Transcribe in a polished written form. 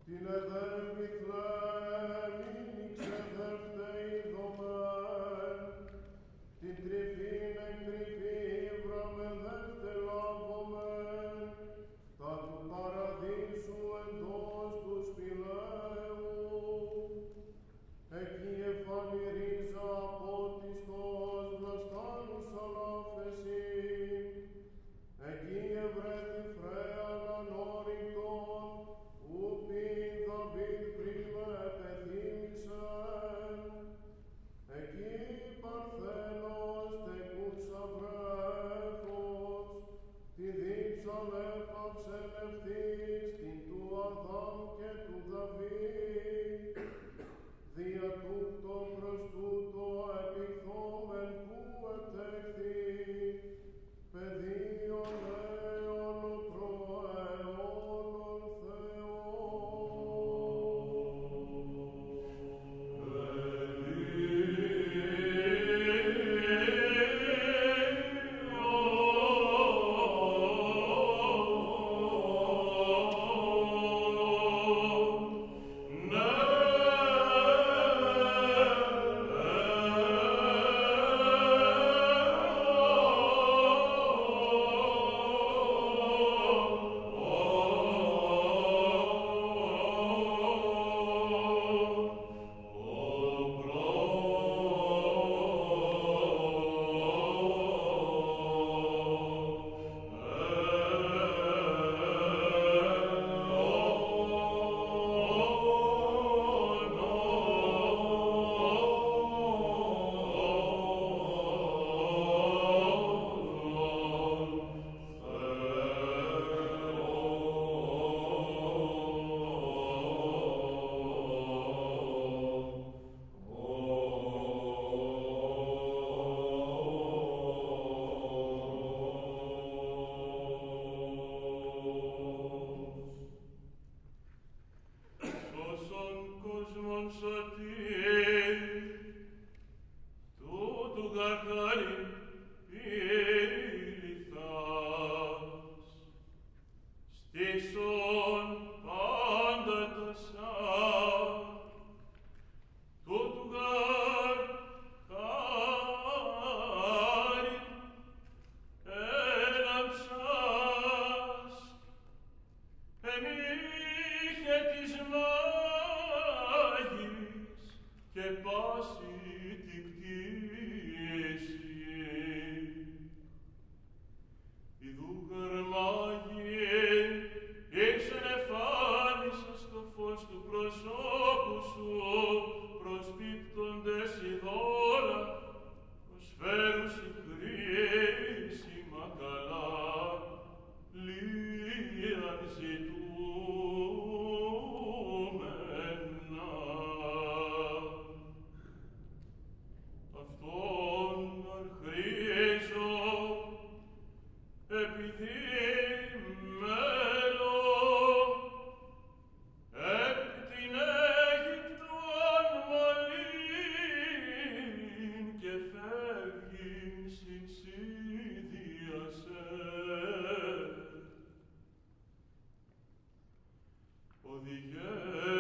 την εδέμηθλέμην ξεδεύτε ειδωμέν, την τρυφήν εκ τρυφή βραμεδεύτε λάβομεν, τα του παραδείσου εντός του σπηλαίου. Εκεί εφανηρίζα απότιστος βλαστάνους αλάφεση, εκεί ευρέθη φρέαν ανόρυκτον, ούπιν Δαβίδ πρίμε πεθύμησεν. Εκεί Παρθένος τεκούσα βρέφος, τη δίψαν έπαυσεν ευθύς την του Αδάμ και του Δαβίδ. Δια τούτο προς τούτο επιθόμεν που ετέχθη, παιδίον αίων προαιώνων Οδηγέ